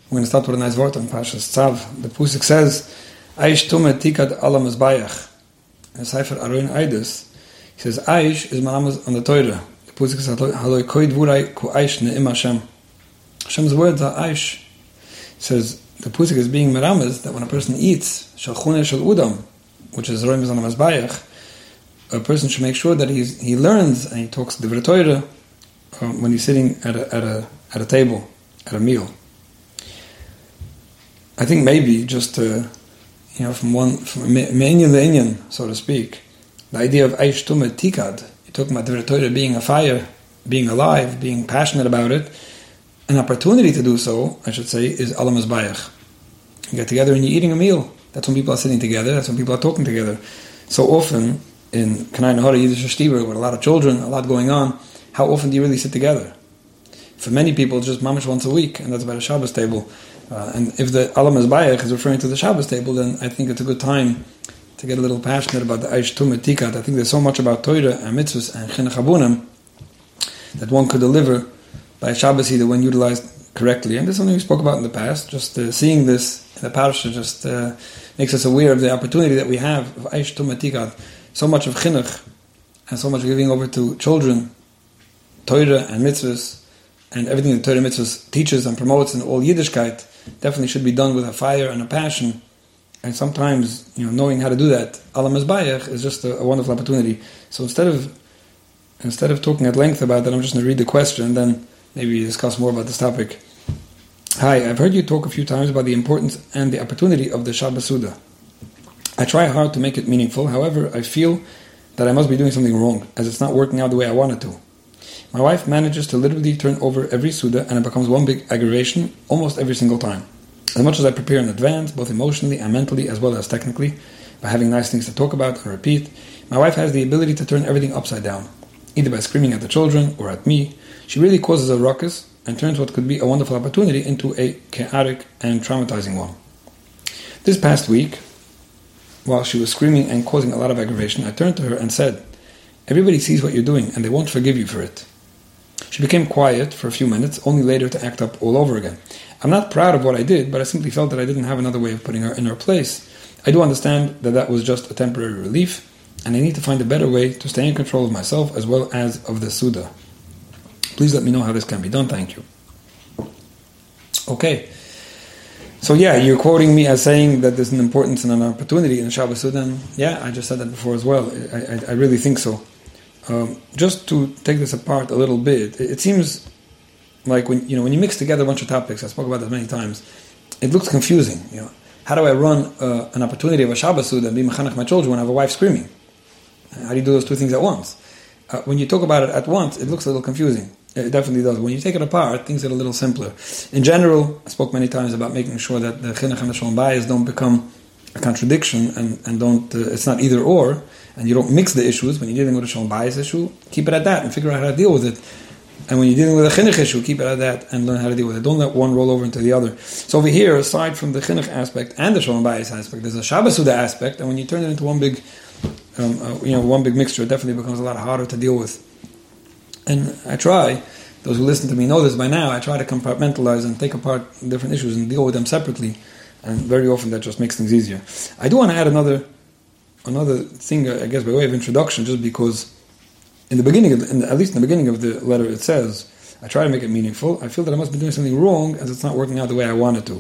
We're going to start with a nice word on Parshas Tzav. The Pusik says, Aish tume tikad ala mezbayach. In Sefer Aroin Eidos, he says, Aish is maramas on the Torah. The Pusik says, Haloi koi dvurai ku Aish ne'im Hashem. Hashem's words are Aish. He says, the Pusik is being maramas that when a person eats, shalchune shel udam, which is Roim on the mezbayach, a person should make sure that he learns and he talks the Torah when he's sitting at a table, at a meal. I think maybe just from Me'inyan le'inyan, so to speak, the idea of Aish Tumeh Tikad, you're talking about the Torah being a fire, being alive, being passionate about it. An opportunity to do so, I should say, is Ala Mezbayach. You get together and you're eating a meal. That's when people are sitting together, that's when people are talking together. So often, in Kanai Nahara Yiddish Shtibur, with a lot of children, a lot going on, how often do you really sit together? For many people, it's just mamish once a week, and that's about a Shabbos table. And if the Ala Mezbayach is referring to the Shabbos table, then I think it's a good time to get a little passionate about the Aish Tumeh Tikad. I think there's so much about Torah and mitzvahs and chinuch habunim that one could deliver by Shabbos either when utilized correctly. And this is something we spoke about in the past. Just seeing this in the parasha just makes us aware of the opportunity that we have of Aish Tumeh Tikad. So much of chinuch and so much giving over to children, Torah and mitzvahs, and everything that Torah mitzvahs teaches and promotes in all Yiddishkeit definitely should be done with a fire and a passion. And sometimes, knowing how to do that, Ala Mezbayach is just a wonderful opportunity. So instead of talking at length about that, I'm just going to read the question and then maybe discuss more about this topic. Hi, I've heard you talk a few times about the importance and the opportunity of the Shabbos Suda. I try hard to make it meaningful. However, I feel that I must be doing something wrong, as it's not working out the way I want it to. My wife manages to literally turn over every Suda and it becomes one big aggravation almost every single time. As much as I prepare in advance, both emotionally and mentally as well as technically, by having nice things to talk about and repeat, my wife has the ability to turn everything upside down, either by screaming at the children or at me. She really causes a ruckus and turns what could be a wonderful opportunity into a chaotic and traumatizing one. This past week, while she was screaming and causing a lot of aggravation, I turned to her and said, "Everybody sees what you're doing and they won't forgive you for it." She became quiet for a few minutes, only later to act up all over again. I'm not proud of what I did, but I simply felt that I didn't have another way of putting her in her place. I do understand that was just a temporary relief, and I need to find a better way to stay in control of myself as well as of the Suda. Please let me know how this can be done. Thank you. Okay. So you're quoting me as saying that there's an importance and an opportunity in the Shabbos Suda, and I just said that before as well. I really think so. Just to take this apart a little bit, it seems like when you mix together a bunch of topics, I spoke about this many times, it looks confusing. How do I run an opportunity of a Shabbos Suda and be mechanech my children when I have a wife screaming? How do you do those two things at once? When you talk about it at once, it looks a little confusing. It definitely does. When you take it apart, things are a little simpler. In general, I spoke many times about making sure that the chinuch and the shalom bayis don't become a contradiction and don't. It's not either or, and you don't mix the issues. When you're dealing with a shalom bayis issue, keep it at that and figure out how to deal with it. And when you're dealing with a chinuch issue, keep it at that and learn how to deal with it. Don't let one roll over into the other. So over here, aside from the chinuch aspect and the shalom bayis aspect, there's a Shabbos Suda aspect, and when you turn it into one big, one big mixture, it definitely becomes a lot harder to deal with. And I try. Those who listen to me know this by now. I try to compartmentalize and take apart different issues and deal with them separately, and very often that just makes things easier. I do want to add another thing, I guess, by way of introduction, just because in the beginning, at least in the beginning of the letter, it says, I try to make it meaningful. I feel that I must be doing something wrong as it's not working out the way I wanted to.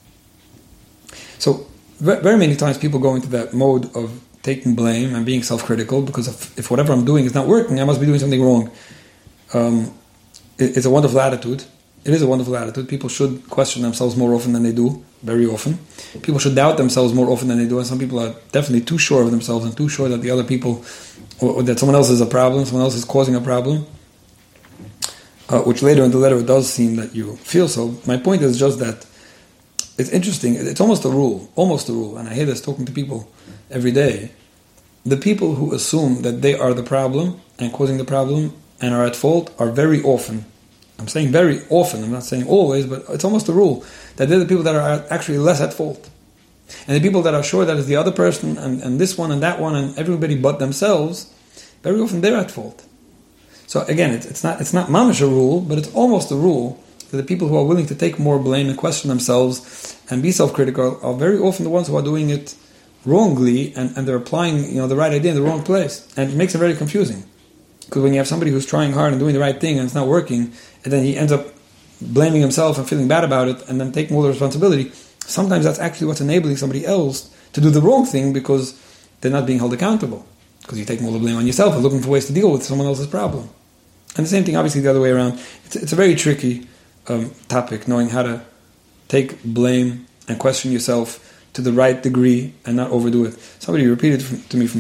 So, very many times people go into that mode of taking blame and being self-critical because if whatever I'm doing is not working, I must be doing something wrong. It's a wonderful attitude. It is a wonderful attitude. People should question themselves more often than they do, very often. People should doubt themselves more often than they do, and some people are definitely too sure of themselves and too sure that the other people, or that someone else is a problem, someone else is causing a problem, which later in the letter it does seem that you feel so. My point is just that it's interesting. It's almost a rule, and I hear this talking to people every day. The people who assume that they are the problem and causing the problem and are at fault are very often, I'm saying very often, I'm not saying always, but it's almost a rule, that they're the people that are actually less at fault. And the people that are sure that it's the other person and this one and that one and everybody but themselves, very often they're at fault. So again, it's not mamash a rule, but it's almost a rule that the people who are willing to take more blame and question themselves and be self-critical are very often the ones who are doing it wrongly, and they're applying the right idea in the wrong place. And it makes it very confusing. Because when you have somebody who's trying hard and doing the right thing and it's not working, and then he ends up blaming himself and feeling bad about it and then taking all the responsibility, sometimes that's actually what's enabling somebody else to do the wrong thing because they're not being held accountable. Because you're taking all the blame on yourself and looking for ways to deal with someone else's problem. And the same thing, obviously, the other way around. It's a very tricky topic, knowing how to take blame and question yourself to the right degree and not overdo it. Somebody repeated to me from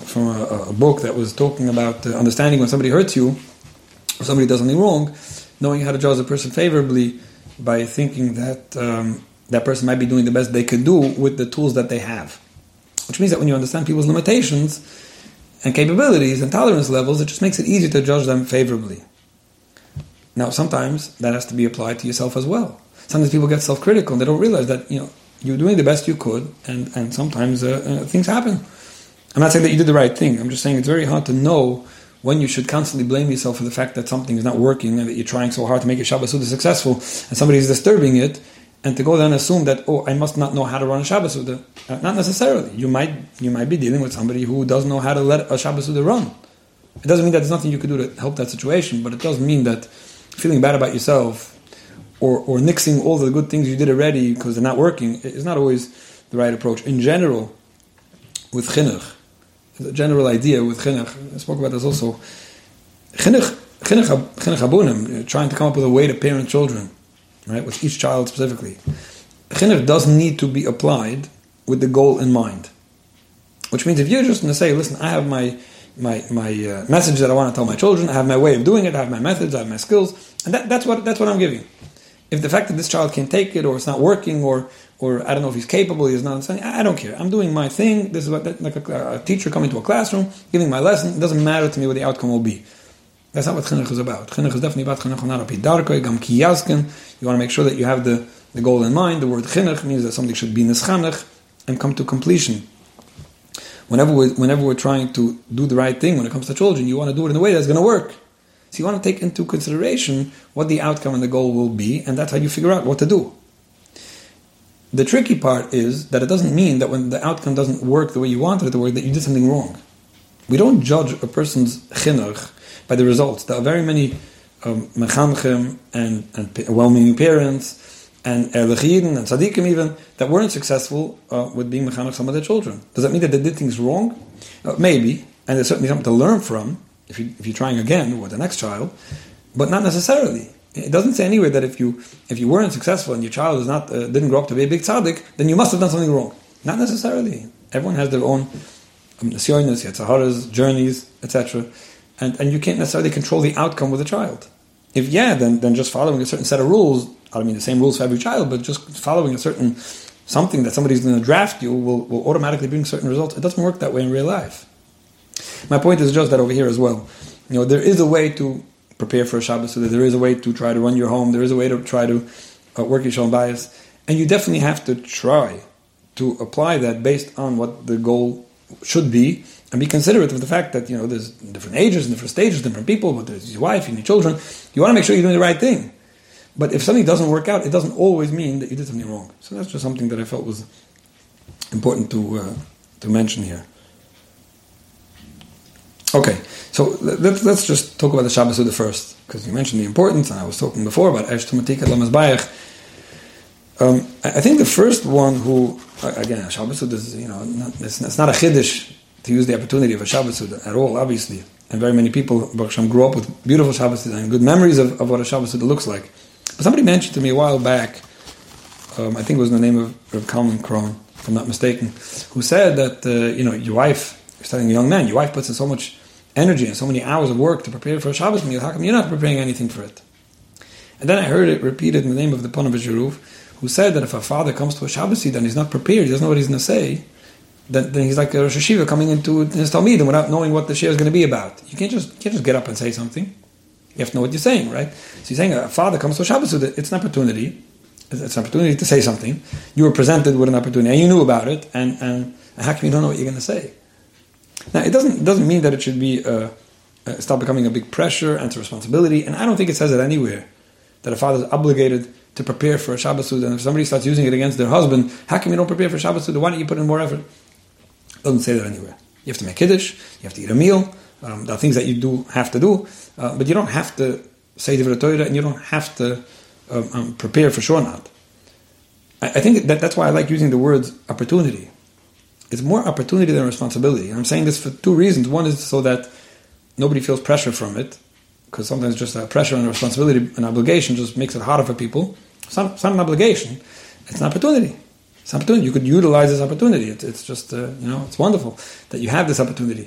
a book that was talking about understanding when somebody hurts you or somebody does something wrong, knowing how to judge a person favorably by thinking that that person might be doing the best they can do with the tools that they have. Which means that when you understand people's limitations and capabilities and tolerance levels, it just makes it easier to judge them favorably. Now, sometimes that has to be applied to yourself as well. Sometimes people get self-critical and they don't realize that, you're doing the best you could, and sometimes things happen. I'm not saying that you did the right thing. I'm just saying it's very hard to know when you should constantly blame yourself for the fact that something is not working and that you're trying so hard to make your Shabbos Suda successful and somebody is disturbing it, and to go then assume that, I must not know how to run a Shabbos Suda. Not necessarily. You might be dealing with somebody who doesn't know how to let a Shabbos Suda run. It doesn't mean that there's nothing you can do to help that situation, but it does mean that feeling bad about yourself or nixing all the good things you did already because they're not working is not always the right approach. In general, with chinuch, the general idea with chinuch, I spoke about this also, chinuch habunim, trying to come up with a way to parent children, right, with each child specifically. Chinuch doesn't need to be applied with the goal in mind. Which means if you're just going to say, listen, I have my message that I want to tell my children, I have my way of doing it, I have my methods, I have my skills, and that's what I'm giving. If the fact that this child can't take it, or it's not working, or I don't know if he's capable, he's not understanding, I don't care. I'm doing my thing. This is like a teacher coming to a classroom, giving my lesson. It doesn't matter to me what the outcome will be. That's not what chinuch is about. Chinuch is definitely about chinuch onarapi darkoi gam kiyasken. You want to make sure that you have the goal in mind. The word chinuch means that something should be nischanech and come to completion. Whenever we're trying to do the right thing when it comes to children, you want to do it in a way that's going to work. So you want to take into consideration what the outcome and the goal will be, and that's how you figure out what to do. The tricky part is that it doesn't mean that when the outcome doesn't work the way you wanted it to work, that you did something wrong. We don't judge a person's chinuch by the results. There are very many mechanchim and well-meaning parents and erlechiden and tzaddikim even that weren't successful with being mechanech some of their children. Does that mean that they did things wrong? Maybe, and there's certainly something to learn from if you're trying again with the next child, but not necessarily. It doesn't say anywhere that if you weren't successful and your child didn't grow up to be a big tzaddik, then you must have done something wrong. Not necessarily. Everyone has their own nisyonos, yetzaharas, journeys, etc. And you can't necessarily control the outcome with a child. If then just following a certain set of rules, I don't mean the same rules for every child, but just following a certain something that somebody's going to draft you will automatically bring certain results. It doesn't work that way in real life. My point is just that over here as well. There is a way to prepare for a Shabbos, so that there is a way to try to run your home, there is a way to try to work your shalom bayis, and you definitely have to try to apply that based on what the goal should be, and be considerate of the fact that, there's different ages, different stages, different people, but there's your wife and your children. You want to make sure you're doing the right thing. But if something doesn't work out, it doesn't always mean that you did something wrong. So that's just something that I felt was important to mention here. Okay, so let's just talk about the Shabbos Suda first, because you mentioned the importance, and I was talking before about Eish Tumah Tikad Lamazbayach. I think the first one who, again, Shabbos Suda is, it's not a chiddush to use the opportunity of a Shabbos Suda at all, obviously. And very many people, Baruch Hashem, grew up with beautiful Shabbos Suda and good memories of what a Shabbos Suda looks like. But somebody mentioned to me a while back, I think it was in the name of Reb Kalman Krohn, if I'm not mistaken, who said that, your wife, you're studying a young man, your wife puts in so much energy and so many hours of work to prepare for a Shabbos meal, how come you're not preparing anything for it? And then I heard it repeated in the name of the Ponevezh Yeruv, who said that if a father comes to a Shabbos Eid and he's not prepared, he doesn't know what he's going to say, then he's like a Rosh Hashiva coming into his Talmidim without knowing what the share is going to be about. You can't just get up and say something. You have to know what you're saying, right? So you're saying a father comes to a Shabbos Eid, it's an opportunity. It's an opportunity to say something. You were presented with an opportunity and you knew about it, and how come you don't know what you're going to say? Now, it doesn't mean that it should be start becoming a big pressure and a responsibility, and I don't think it says it anywhere that a father is obligated to prepare for a Shabbos Suda, and if somebody starts using it against their husband, how come you don't prepare for Shabbos Suda? Why don't you put in more effort? It doesn't say that anywhere. You have to make Kiddush, you have to eat a meal, there are things that you do have to do, but you don't have to say Divrei Torah, and you don't have to prepare for sure not. I think that's why I like using the words opportunity. It's more opportunity than responsibility. And I'm saying this for two reasons. One is so that nobody feels pressure from it, because sometimes just that pressure and responsibility and obligation just makes it harder for people. It's not an obligation. It's an opportunity. It's an opportunity. You could utilize this opportunity. It's just, it's wonderful that you have this opportunity.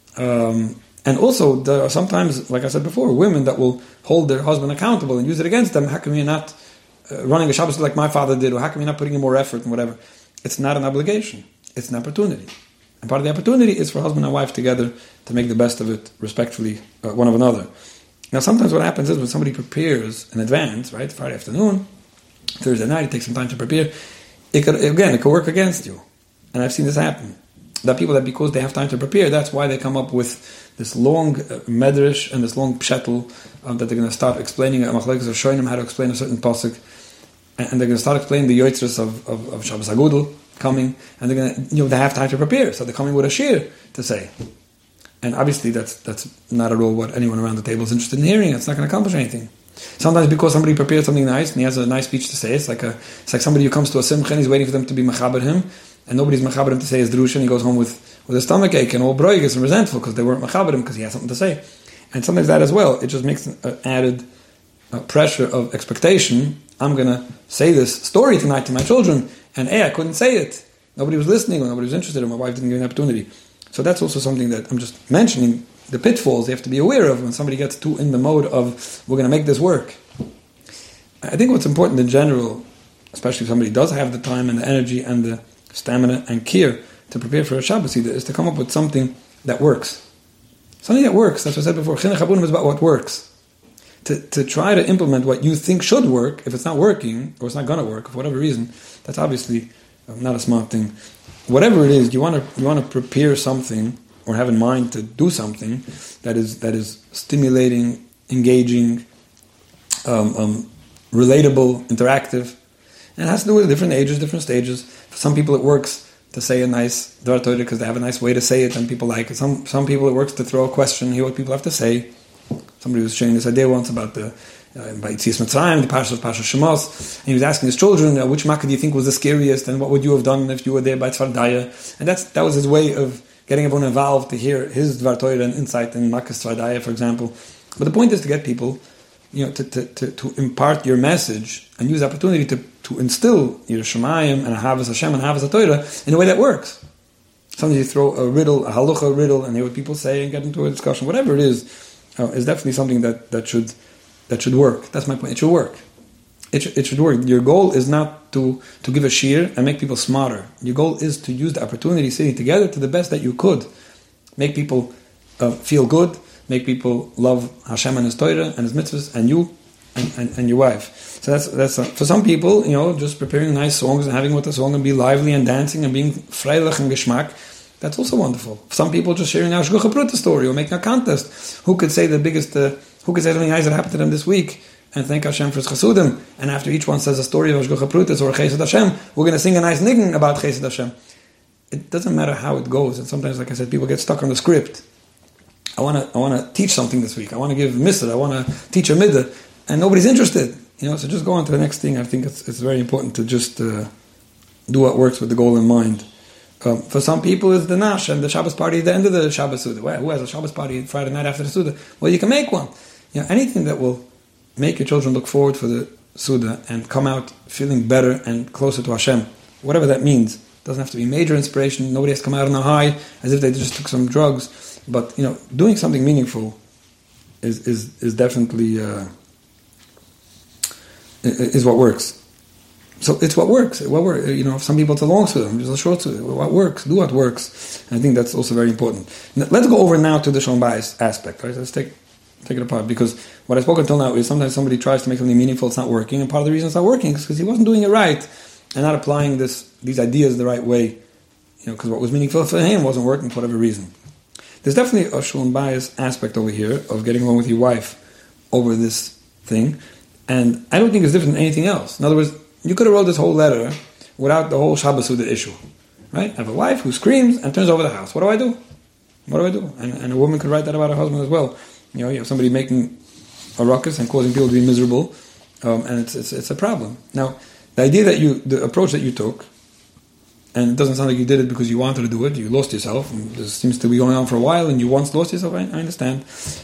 And also, there are sometimes, like I said before, women that will hold their husband accountable and use it against them. How come you're not running a Shabbos like my father did? Or how come you're not putting in more effort and whatever? It's not an obligation. It's an opportunity. And part of the opportunity is for husband and wife together to make the best of it, respectfully, one of another. Now, sometimes what happens is when somebody prepares in advance, right, Friday afternoon, Thursday night, it takes some time to prepare, it could work against you. And I've seen this happen. That people that because they have time to prepare, that's why they come up with this long medrash and this long pshetel that they're going to start explaining at Machlekes or showing them how to explain a certain pasuk, and they're going to start explaining the yotzros of Shabbos Agudel coming, and they're going to, they have time to prepare, so they're coming with a shir to say. And obviously that's not at all what anyone around the table is interested in hearing. It's not going to accomplish anything. Sometimes because somebody prepared something nice and he has a nice speech to say, it's like somebody who comes to a simcha and he's waiting for them to be mechaber him, and nobody's mechaber him to say his drusha, and he goes home with a stomach ache and all broigus and resentful because they weren't mechaber him because he has something to say. And sometimes that as well, it just makes an added pressure of expectation. I'm going to say this story tonight to my children, and I couldn't say it. Nobody was listening, or nobody was interested, or my wife didn't give me an opportunity. So that's also something that I'm just mentioning, the pitfalls they have to be aware of when somebody gets too in the mode of, we're going to make this work. I think what's important in general, especially if somebody does have the time and the energy and the stamina and care to prepare for a Shabbos Seder, is to come up with something that works. Something that works. That's what I said before. Chinuch Habunim is about what works. To try to implement what you think should work, if it's not working, or it's not going to work, for whatever reason, that's obviously not a smart thing. Whatever it is, you want to prepare something or have in mind to do something that is stimulating, engaging, relatable, interactive, and it has to do with different ages, different stages. For some people, it works to say a nice Dvar Torah because they have a nice way to say it, and people like it. Some people, it works to throw a question, hear what people have to say. Somebody was sharing this idea once about by Yetzias Mitzrayim, the Parsha of Shemos, and he was asking his children, which Makkah do you think was the scariest, and what would you have done if you were there by Tzfar Daya? And that was his way of getting everyone involved to hear his Dvar Torah and insight in Makkah's Tzfar Daya, for example. But the point is to get people, to impart your message and use the opportunity to instill your Shemayim and Ahavas Hashem and Ahavas HaTorah in a way that works. Sometimes you throw a riddle, a halacha riddle, and hear what people say and get into a discussion. Whatever it is definitely something that should work. That's my point. It should work. It should work. Your goal is not to give a shir and make people smarter. Your goal is to use the opportunity sitting together to the best that you could. Make people feel good. Make people love Hashem and His Torah and His mitzvahs and you and your wife. So that's for some people, just preparing nice songs and having with the song and be lively and dancing and being freilich and geschmack. That's also wonderful. For some people, just sharing a Shgucha Pruta story or making a contest. Who could say who could say something nice that happened to them this week and thank Hashem for His Chasudim. And after each one says a story of Shgucha Prutas or Chesed Hashem, we're going to sing a nice niggin about Chesed Hashem. It doesn't matter how it goes. And sometimes, like I said, people get stuck on the script. I want to teach something this week. I want to give Misr. I want to teach a Middah. And nobody's interested. So just go on to the next thing. I think it's very important to just do what works with the goal in mind. For some people, it's the Nash and the Shabbos party at the end of the Shabbos Suda. Well, who has a Shabbos party Friday night after the Suda? Well, you can make one. Anything that will make your children look forward for the Suda and come out feeling better and closer to Hashem, whatever that means. Doesn't have to be major inspiration. Nobody has to come out on a high as if they just took some drugs. But doing something meaningful is definitely is what works. So it's what works. If some people it's a long suda, it's a short suda. What works? Do what works. And I think that's also very important. Now, let's go over now to the Shalom Bayis aspect. Right? Let's take it apart, because what I spoke until now is sometimes somebody tries to make something meaningful, it's not working, and part of the reason it's not working is because he wasn't doing it right and not applying these ideas the right way. Because what was meaningful for him wasn't working for whatever reason. There's definitely a Shalom Bayis aspect over here of getting along with your wife over this thing. And I don't think it's different than anything else. In other words, you could have wrote this whole letter without the whole Shabbos Suda issue. Right? I have a wife who screams and turns over the house. What do I do? What do I do? And a woman could write that about her husband as well. You know, you have somebody making a ruckus and causing people to be miserable, and it's a problem. Now, the idea that the approach that you took, and it doesn't sound like you did it because you wanted to do it, you lost yourself, and this seems to be going on for a while, and you once lost yourself, I understand.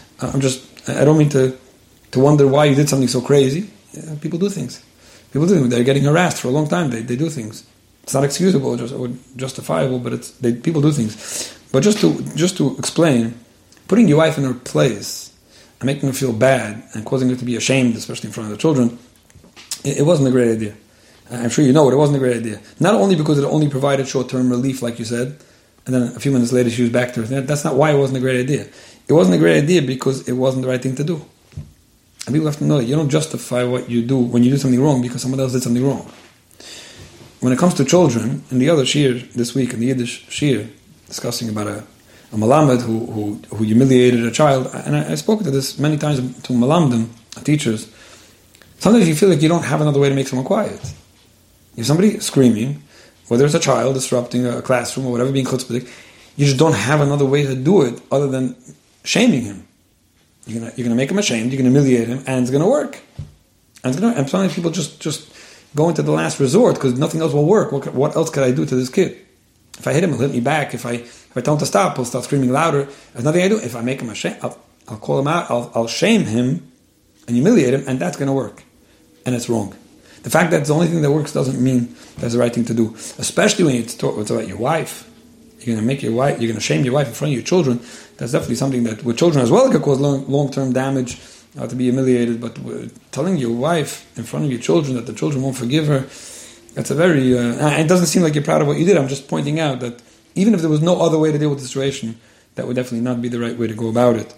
I don't mean to wonder why you did something so crazy. People do things. They're getting harassed for a long time. They do things. It's not excusable or justifiable, but people do things. But just to explain, putting your wife in her place and making her feel bad and causing her to be ashamed, especially in front of the children, it wasn't a great idea. I'm sure you know it wasn't a great idea. Not only because it only provided short-term relief, like you said, and then a few minutes later she was back to her. That's not why it wasn't a great idea. It wasn't a great idea because it wasn't the right thing to do. And people have to know that you don't justify what you do when you do something wrong because someone else did something wrong. When it comes to children, in the other shir this week, in the Yiddish shir, discussing about a malamed who humiliated a child, and I spoke to this many times to malamdim, teachers. Sometimes you feel like you don't have another way to make someone quiet. If somebody screaming, whether it's a child disrupting a classroom or whatever, being chutzpahdik, you just don't have another way to do it other than shaming him. You're gonna make him ashamed, you're gonna humiliate him, and it's gonna work. And sometimes people just go into the last resort because nothing else will work. What else could I do to this kid? If I hit him, he'll hit me back. If I tell him to stop, he'll start screaming louder. There's nothing I do. If I make him ashamed, I'll call him out. I'll shame him and humiliate him, and that's going to work. And it's wrong. The fact that it's the only thing that works doesn't mean that's the right thing to do. Especially when it's about your wife. You're going to shame your wife in front of your children. That's definitely something that with children as well could cause long-term damage, to be humiliated. But telling your wife in front of your children that the children won't forgive her, that's a very... it doesn't seem like you're proud of what you did. I'm just pointing out that even if there was no other way to deal with the situation, that would definitely not be the right way to go about it.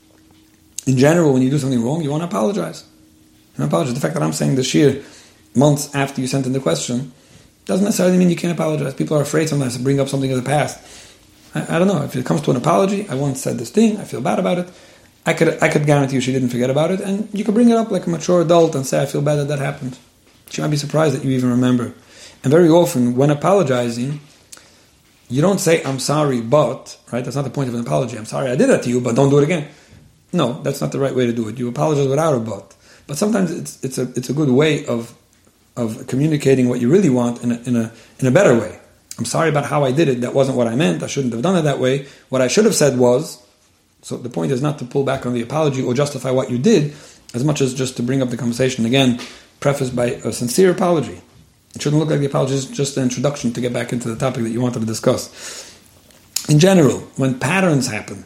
In general, when you do something wrong, you want to apologize. The fact that I'm saying this year, months after you sent in the question, doesn't necessarily mean you can't apologize. People are afraid sometimes to bring up something in the past. I don't know. If it comes to an apology, I once said this thing, I feel bad about it. I could guarantee you she didn't forget about it, and you could bring it up like a mature adult and say, I feel bad that happened. She might be surprised that you even remember. And very often, when apologizing, you don't say, I'm sorry, but, right? That's not the point of an apology. I'm sorry I did that to you, but don't do it again. No, that's not the right way to do it. You apologize without a but. But sometimes it's a good way of communicating what you really want in a better way. I'm sorry about how I did it. That wasn't what I meant. I shouldn't have done it that way. What I should have said was... So the point is not to pull back on the apology or justify what you did, as much as just to bring up the conversation again, prefaced by a sincere apology. It shouldn't look like the apology is just an introduction to get back into the topic that you wanted to discuss. In general, when patterns happen,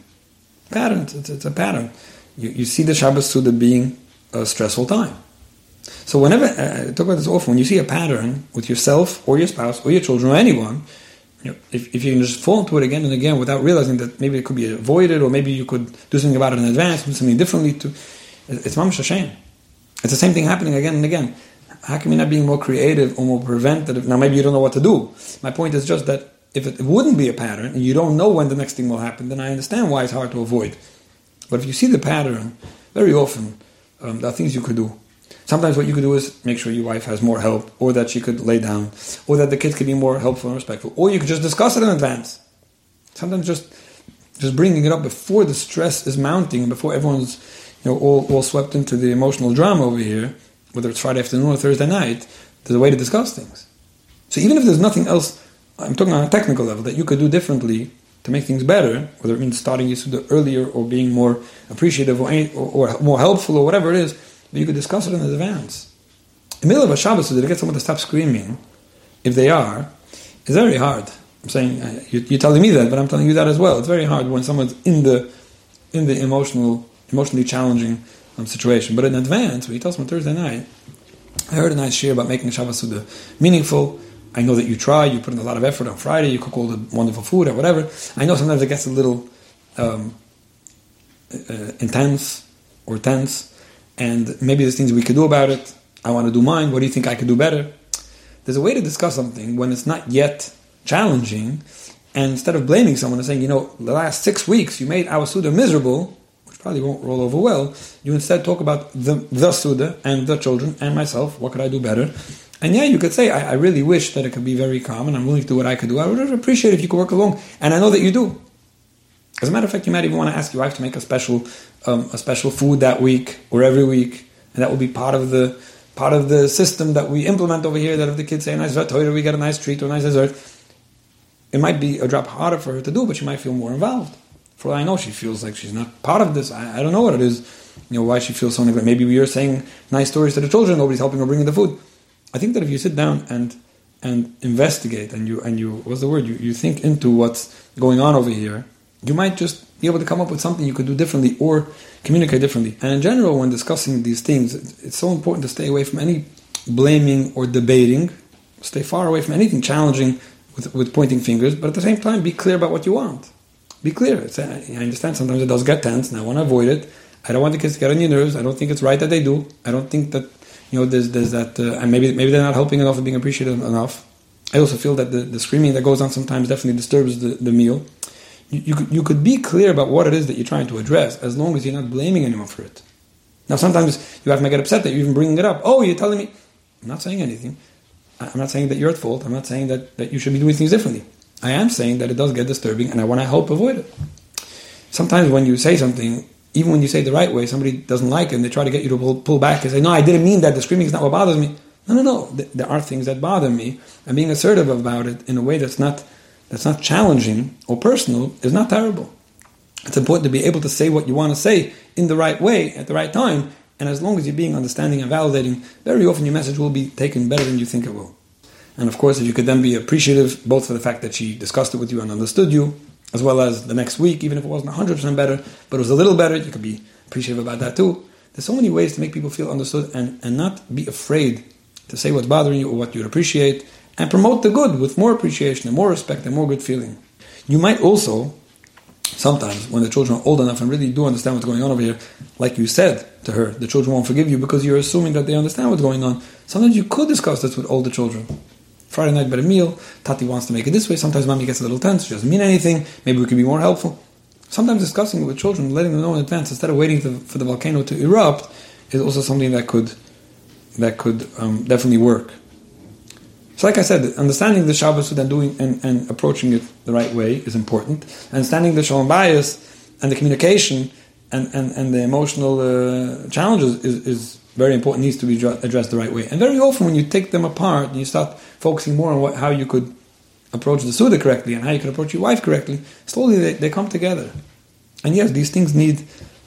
it's a pattern. You see the Shabbos Suda being a stressful time. So whenever, I talk about this often, when you see a pattern with yourself or your spouse or your children or anyone, if you can just fall into it again and again without realizing that maybe it could be avoided or maybe you could do something about it in advance, do something differently, it's mamash a shame. It's the same thing happening again and again. How can we not be more creative or more preventative? Now maybe you don't know what to do. My point is just that if it wouldn't be a pattern and you don't know when the next thing will happen, then I understand why it's hard to avoid. But if you see the pattern, very often there are things you could do. Sometimes what you could do is make sure your wife has more help, or that she could lay down, or that the kids could be more helpful and respectful, or you could just discuss it in advance. Sometimes just bringing it up before the stress is mounting and before everyone's all swept into the emotional drama over here, whether it's Friday afternoon or Thursday night, there's a way to discuss things. So even if there's nothing else, I'm talking on a technical level, that you could do differently to make things better, whether it means starting Yisuda earlier or being more appreciative or more helpful or whatever it is, but you could discuss it in advance. In the middle of a Shabbos, to get someone to stop screaming, if they are, is very hard. I'm saying, you're telling me that, but I'm telling you that as well. It's very hard when someone's in the emotionally challenging situation. But in advance, when you tell someone Thursday night, I heard a nice share about making Shabbos Suda meaningful. I know that you try, you put in a lot of effort on Friday, you cook all the wonderful food or whatever. I know sometimes it gets a little intense or tense, and maybe there's things we could do about it. I want to do mine. What do you think I could do better? There's a way to discuss something when it's not yet challenging, and instead of blaming someone and saying, the last 6 weeks you made our Suda miserable, which probably won't roll over well. You instead talk about the Suda and the children and myself. What could I do better? And yeah, you could say, I really wish that it could be very calm, and I'm willing to do what I could do. I would appreciate if you could work along, and I know that you do. As a matter of fact, you might even want to ask your wife to make a special food that week or every week, and that will be part of the system that we implement over here. That if the kids say a nice Torah, we get a nice treat or a nice dessert. It might be a drop harder for her to do, but she might feel more involved. For all I know, she feels like she's not part of this. I don't know what it is. Why she feels so neglected. Maybe we are saying nice stories to the children. Nobody's helping her bring in the food. I think that if you sit down and investigate and you what's the word? You think into what's going on over here, you might just be able to come up with something you could do differently or communicate differently. And in general, when discussing these things, it's so important to stay away from any blaming or debating. Stay far away from anything challenging with pointing fingers, but at the same time, be clear about what you want. Be clear. I understand sometimes it does get tense, and I want to avoid it. I don't want the kids to get on your nerves. I don't think it's right that they do. I don't think that there's that, and maybe they're not helping enough or being appreciative enough. I also feel that the screaming that goes on sometimes definitely disturbs the meal. You could be clear about what it is that you're trying to address, as long as you're not blaming anyone for it. Now, sometimes you have to get upset that you're even bringing it up. Oh, you're telling me... I'm not saying anything. I'm not saying that you're at fault. I'm not saying that you should be doing things differently. I am saying that it does get disturbing, and I want to help avoid it. Sometimes when you say something, even when you say it the right way, somebody doesn't like it, and they try to get you to pull back and say, no, I didn't mean that. The screaming is not what bothers me. No. There are things that bother me, and being assertive about it in a way that's not challenging or personal is not terrible. It's important to be able to say what you want to say in the right way at the right time, and as long as you're being understanding and validating, very often your message will be taken better than you think it will. And of course, if you could then be appreciative, both for the fact that she discussed it with you and understood you, as well as the next week, even if it wasn't 100% better, but it was a little better, you could be appreciative about that too. There's so many ways to make people feel understood and not be afraid to say what's bothering you or what you'd appreciate, and promote the good with more appreciation and more respect and more good feeling. You might also, sometimes, when the children are old enough and really do understand what's going on over here, like you said to her, the children won't forgive you because you're assuming that they understand what's going on. Sometimes you could discuss this with older children. Friday night by the meal, Tati wants to make it this way. Sometimes Mommy gets a little tense. She doesn't mean anything. Maybe we could be more helpful. Sometimes discussing it with children, letting them know in advance, instead of waiting for the volcano to erupt, is also something that could definitely work. So like I said, understanding the Shabbos and doing and approaching it the right way is important. Understanding the Shalom Bayis and the communication and the emotional challenges is very important, needs to be addressed the right way. And very often when you take them apart and you start focusing more on how you could approach the Suda correctly and how you could approach your wife correctly, slowly they come together. And yes, these things need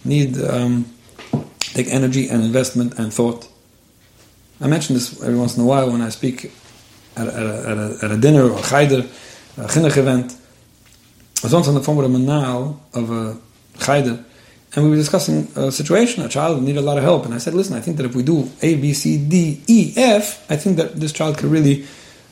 take energy and investment and thought. I mention this every once in a while when I speak at a dinner or a cheder, a chinuch event. I was once on the phone with a manal of a cheder, and we were discussing a situation, a child who needed a lot of help. And I said, listen, I think that if we do A, B, C, D, E, F, I think that this child could really,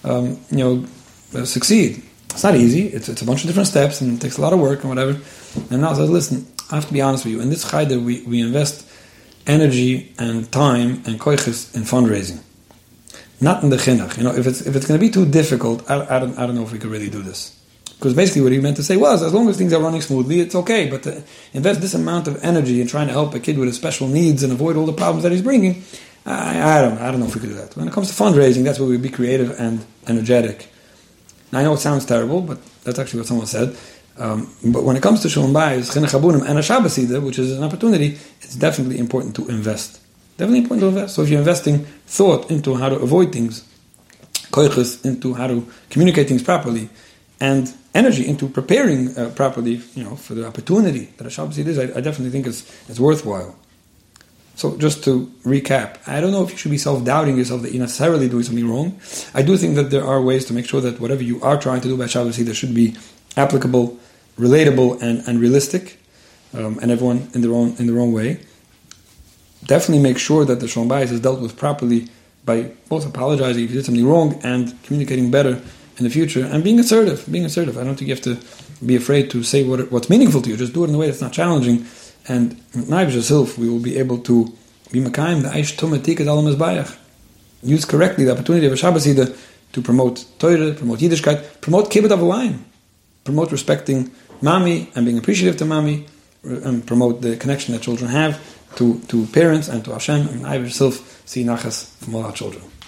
succeed. It's not easy. It's a bunch of different steps, and it takes a lot of work and whatever. And now I said, listen, I have to be honest with you. In this cheder, we invest energy and time and koiches in fundraising. Not in the chinuch. If it's going to be too difficult, I don't know if we could really do this. Because basically what he meant to say was, as long as things are running smoothly, it's okay. But to invest this amount of energy in trying to help a kid with his special needs and avoid all the problems that he's bringing, I don't know if we could do that. When it comes to fundraising, that's where we be creative and energetic. Now I know it sounds terrible, but that's actually what someone said. But when it comes to Shalom Bayis, Chinuch Habunim, and a Shabbos Seder, which is an opportunity, it's definitely important to invest. Definitely important to invest. So if you're investing thought into how to avoid things, koiches into how to communicate things properly, and energy into preparing properly, for the opportunity that a Shabbos Seder is, I definitely think it's worthwhile. So just to recap, I don't know if you should be self-doubting yourself that you're necessarily doing something wrong. I do think that there are ways to make sure that whatever you are trying to do by Shabbos Seder should be applicable, relatable, and realistic, and everyone in their own way. Definitely make sure that the Shalom Bayis is dealt with properly by both apologizing if you did something wrong and communicating better in the future, and being assertive. I don't think you have to be afraid to say what's meaningful to you. Just do it in a way that's not challenging, and Naiv yourself, we will be able to be Makayim, the Aish Tumah Tikad Alam Mizbayach. Use correctly the opportunity of a Shabbos Seder to promote Torah, promote Yiddishkeit, promote Kibbut Avayim, promote respecting Mami and being appreciative to Mami, promote the connection that children have to parents and to Hashem, and I yourself see nachas from all our children.